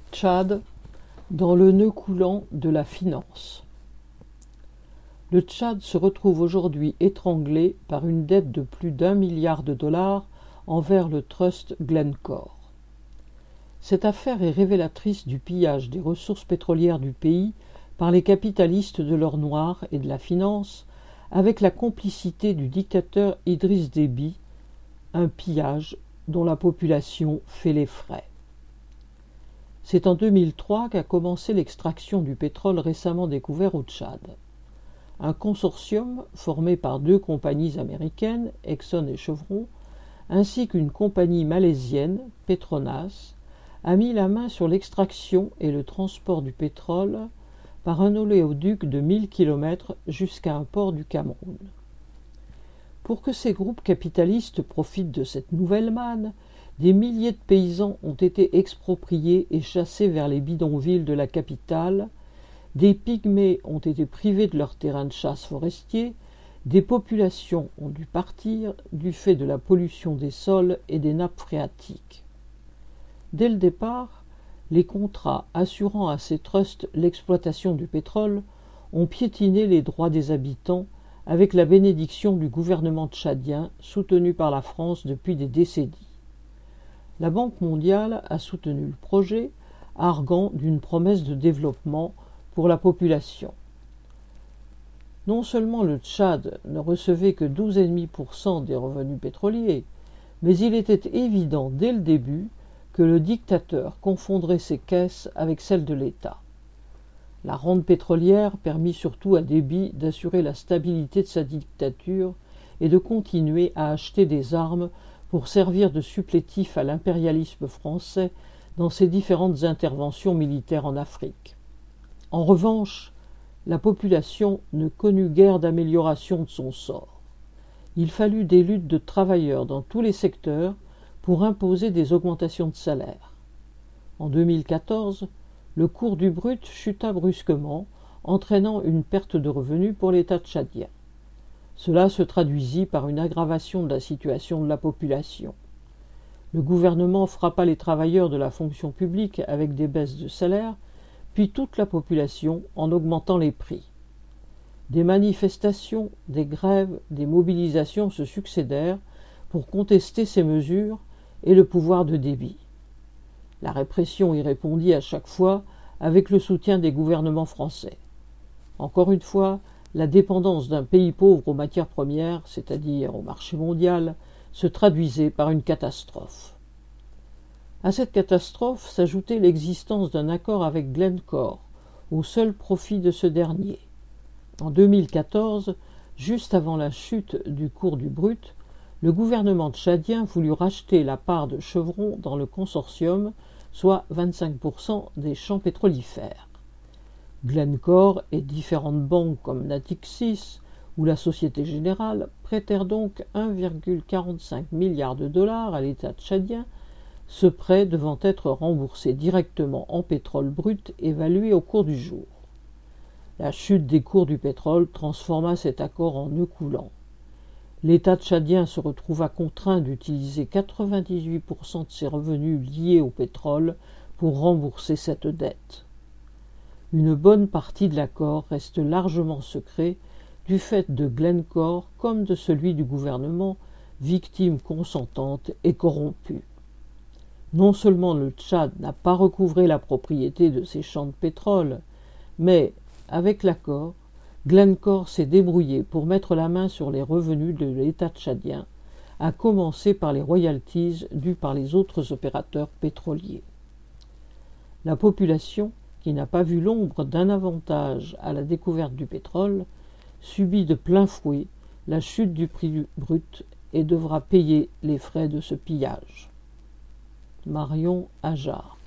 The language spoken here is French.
Tchad, dans le nœud coulant de la finance. Le Tchad se retrouve aujourd'hui étranglé par une dette de plus d'1 milliard de dollars envers le trust Glencore. Cette affaire est révélatrice du pillage des ressources pétrolières du pays par les capitalistes de l'or noir et de la finance, avec la complicité du dictateur Idriss Déby, un pillage dont la population fait les frais. C'est en 2003 qu'a commencé l'extraction du pétrole récemment découvert au Tchad. Un consortium formé par 2 compagnies américaines, Exxon et Chevron, ainsi qu'une compagnie malaisienne, Petronas, a mis la main sur l'extraction et le transport du pétrole par un oléoduc de 1000 km jusqu'à un port du Cameroun. Pour que ces groupes capitalistes profitent de cette nouvelle manne, des milliers de paysans ont été expropriés et chassés vers les bidonvilles de la capitale, des pygmées ont été privés de leurs terrains de chasse forestiers, des populations ont dû partir du fait de la pollution des sols et des nappes phréatiques. Dès le départ, les contrats assurant à ces trusts l'exploitation du pétrole ont piétiné les droits des habitants avec la bénédiction du gouvernement tchadien soutenu par la France depuis des décennies. La Banque mondiale a soutenu le projet, arguant d'une promesse de développement pour la population. Non seulement le Tchad ne recevait que 12,5% des revenus pétroliers, mais il était évident dès le début que le dictateur confondrait ses caisses avec celles de l'État. La rente pétrolière permit surtout à Déby d'assurer la stabilité de sa dictature et de continuer à acheter des armes pour servir de supplétif à l'impérialisme français dans ses différentes interventions militaires en Afrique. En revanche, la population ne connut guère d'amélioration de son sort. Il fallut des luttes de travailleurs dans tous les secteurs pour imposer des augmentations de salaire. En 2014, le cours du brut chuta brusquement, entraînant une perte de revenus pour l'État tchadien. Cela se traduisit par une aggravation de la situation de la population. Le gouvernement frappa les travailleurs de la fonction publique avec des baisses de salaire, puis toute la population en augmentant les prix. Des manifestations, des grèves, des mobilisations se succédèrent pour contester ces mesures et le pouvoir de Déby. La répression y répondit à chaque fois avec le soutien des gouvernements français. Encore une fois, la dépendance d'un pays pauvre aux matières premières, c'est-à-dire au marché mondial, se traduisait par une catastrophe. À cette catastrophe s'ajoutait l'existence d'un accord avec Glencore, au seul profit de ce dernier. En 2014, juste avant la chute du cours du brut, le gouvernement tchadien voulut racheter la part de Chevron dans le consortium, soit 25% des champs pétrolifères. Glencore et différentes banques comme Natixis ou la Société Générale prêtèrent donc 1,45 milliard de dollars à l'État tchadien, ce prêt devant être remboursé directement en pétrole brut évalué au cours du jour. La chute des cours du pétrole transforma cet accord en nœud coulant. L'État tchadien se retrouva contraint d'utiliser 98% de ses revenus liés au pétrole pour rembourser cette dette. Une bonne partie de l'accord reste largement secret du fait de Glencore comme de celui du gouvernement, victime consentante et corrompue. Non seulement le Tchad n'a pas recouvré la propriété de ses champs de pétrole, mais, avec l'accord, Glencore s'est débrouillé pour mettre la main sur les revenus de l'État tchadien, à commencer par les royalties dues par les autres opérateurs pétroliers. La population, qui n'a pas vu l'ombre d'un avantage à la découverte du pétrole, subit de plein fouet la chute du prix brut et devra payer les frais de ce pillage. Marion Ajar.